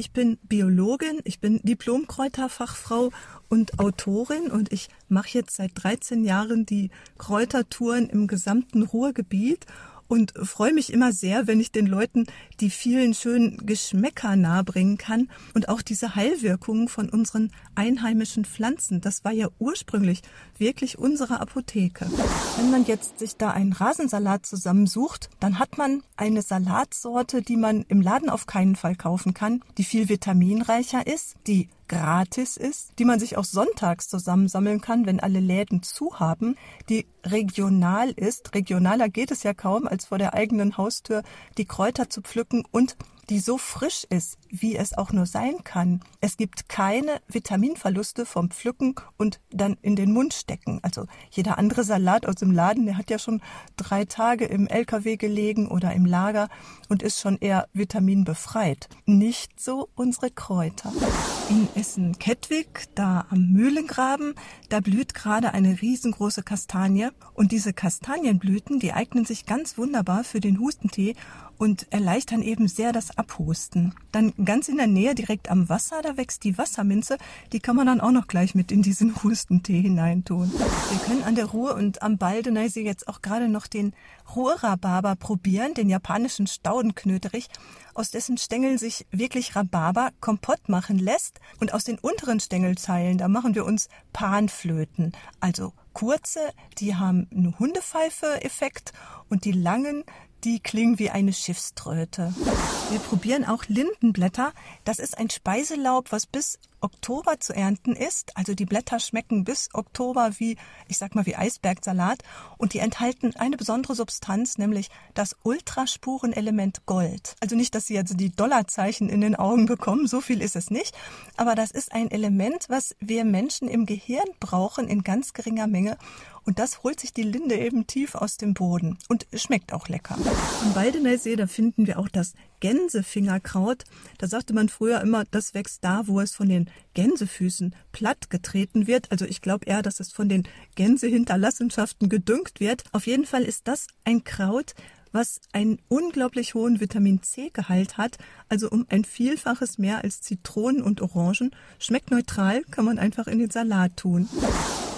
Ich bin Biologin, ich bin Diplom-Kräuterfachfrau und Autorin und ich mache jetzt seit 13 Jahren die Kräutertouren im gesamten Ruhrgebiet und freue mich immer sehr, wenn ich den Leuten die vielen schönen Geschmäcker nahebringen kann und auch diese Heilwirkungen von unseren einheimischen Pflanzen. Das war ja ursprünglich wirklich unsere Apotheke. Wenn man jetzt sich da einen Rasensalat zusammensucht, dann hat man eine Salatsorte, die man im Laden auf keinen Fall kaufen kann, die viel vitaminreicher ist, die gratis ist, die man sich auch sonntags zusammensammeln kann, wenn alle Läden zu haben, die regional ist. Regionaler geht es ja kaum, als vor der eigenen Haustür die Kräuter zu pflücken und die so frisch ist, wie es auch nur sein kann. Es gibt keine Vitaminverluste vom Pflücken und dann in den Mund stecken. Also jeder andere Salat aus dem Laden, der hat ja schon 3 Tage im LKW gelegen oder im Lager und ist schon eher vitaminbefreit. Nicht so unsere Kräuter. In Essen-Kettwig, da am Mühlengraben, da blüht gerade eine riesengroße Kastanie. Und diese Kastanienblüten, die eignen sich ganz wunderbar für den Hustentee und erleichtern eben sehr das Abhusten. Dann ganz in der Nähe, direkt am Wasser, da wächst die Wasserminze. Die kann man dann auch noch gleich mit in diesen Hustentee hineintun. Wir können an der Ruhr und am Baldeneysee jetzt auch gerade noch den Ruhrrhabarber probieren, den japanischen Staudenknöterich, aus dessen Stängeln sich wirklich Rhabarber Kompott machen lässt. Und aus den unteren Stängelteilen, da machen wir uns Panflöten. Also kurze, die haben einen Hundepfeife-Effekt und die langen, die klingen wie eine Schiffströte. Wir probieren auch Lindenblätter. Das ist ein Speiselaub, was bis Oktober zu ernten ist. Also die Blätter schmecken bis Oktober wie, ich sag mal, wie Eisbergsalat. Und die enthalten eine besondere Substanz, nämlich das Ultraspurenelement Gold. Also nicht, dass Sie jetzt die Dollarzeichen in den Augen bekommen, so viel ist es nicht. Aber das ist ein Element, was wir Menschen im Gehirn brauchen in ganz geringer Menge. Und das holt sich die Linde eben tief aus dem Boden und schmeckt auch lecker. Am Baldeneysee, da finden wir auch das Gänsefingerkraut. Da sagte man früher immer, das wächst da, wo es von den Gänsefüßen platt getreten wird. Also ich glaube eher, dass es von den Gänsehinterlassenschaften gedüngt wird. Auf jeden Fall ist das ein Kraut, was einen unglaublich hohen Vitamin-C-Gehalt hat, also um ein Vielfaches mehr als Zitronen und Orangen. Schmeckt neutral, kann man einfach in den Salat tun.